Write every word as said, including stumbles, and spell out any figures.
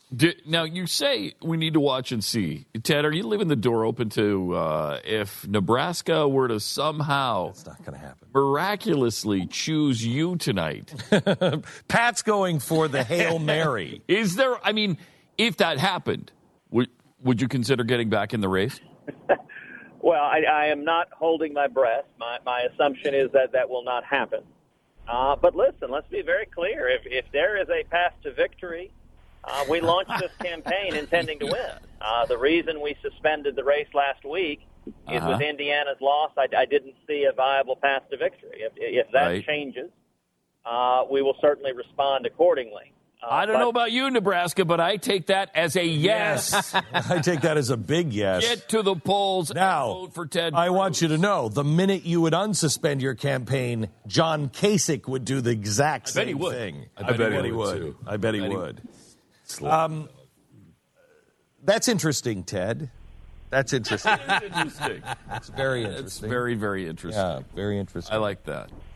Do, now, you say we need to watch and see. Ted, are you leaving the door open to uh, if Nebraska were to somehow That's not going to happen. miraculously choose you tonight? Pat's going for the Hail Mary. Is there, I mean, if that happened, would, would you consider getting back in the race? Well, I, I am not holding my breath. My, my assumption is that that will not happen. Uh, but listen, let's be very clear. If, if there is a path to victory, uh, we launched this campaign intending to win. Uh, the reason we suspended the race last week is Uh-huh. with Indiana's loss, I, I didn't see a viable path to victory. If, if that Right. changes, uh, we will certainly respond accordingly. Uh, I don't but- know about you, Nebraska, but I take that as a yes. I take that as a big yes. Get to the polls Now, and vote for Ted I Cruz. want you to know, the minute you would unsuspend your campaign, John Kasich would do the exact I bet same he would. thing. I bet he would, too. I bet he I bet he would. Um, that's interesting, Ted. That's interesting. Interesting. That's very It's interesting. very, very interesting. Yeah, very interesting. I like that.